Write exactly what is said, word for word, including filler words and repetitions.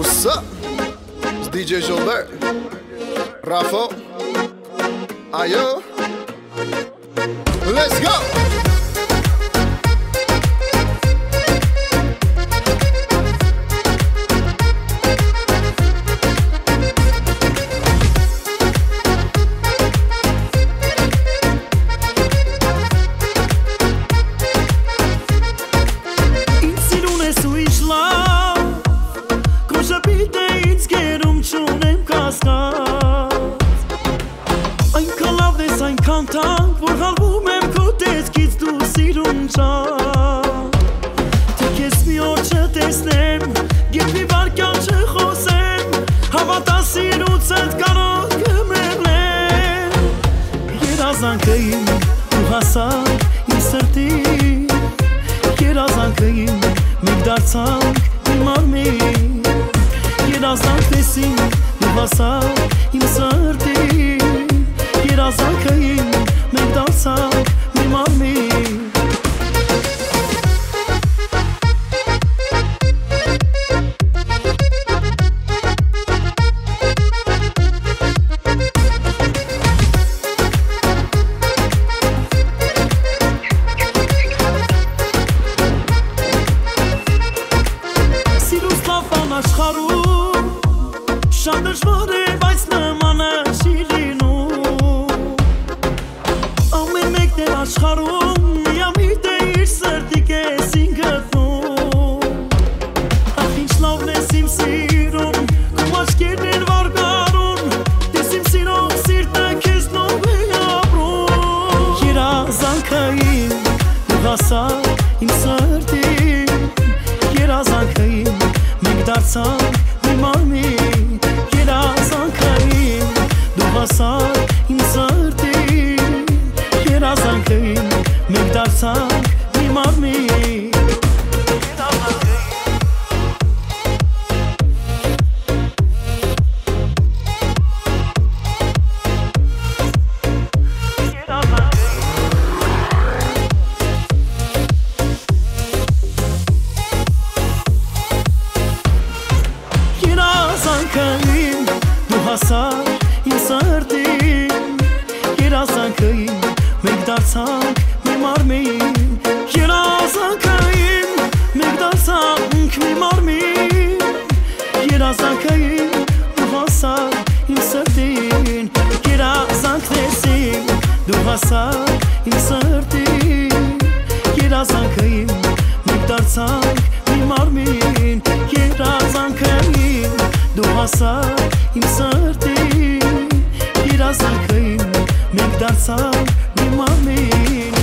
What's up? It's D J Gilbert, Rafo, Ayo. Let's go! Որ հալվում եմ քո տեսքից դու սիրուն ճան Թե քեզ մի օր չտեսնեմ Եվ մի վարկյան չխոսեմ Հավատա սիրուցդ կարող կմեռնեմ Երազանքը իմ ու հասար իմ սրտին Երազանքը իմ մենք դարձանք իմ արմին Երազանքն ես իմ ու հասար իմ սրտին Երազանքը իմ մենք դարձանք մի մարմին Սիրուս լավ բան աշխարհում Շատ դժվար է, բայց նմանը չի լինում Ամեն մեկն էլ աշխարհում միամիտ է իր սրտի կեսին գտնում Ախ ինչ լավն ես իմ սիրուն Քո աչքերն են վարգարուն Տես իմ սիրող սիրտը քեզնով է ապրում Երազանքը իմ ու հասար իմ սրտին Երազանքը իմ մենք դարձանք մի մարմին Երազանքը իմ դու հասար իմ սրտին Երազանքը իմ մենք դարձանք մի մարմին Երազանքը իմ դու հասար իմ սրտին Երազանքը իմ մենք դարձանք մի մարմին Երազանքը իմ մենք դարձանք մի մարմին Երազանքը իմ դու հասար իմ սրտին Երազանքն ես իմ դու հասար իմ սրտին Երազանքը իմ մենք դարձանք մի մարմին Երազանքը իմ դու հասար իմ սրտին Երազանքը իմ մենք դարձանք մի մարմին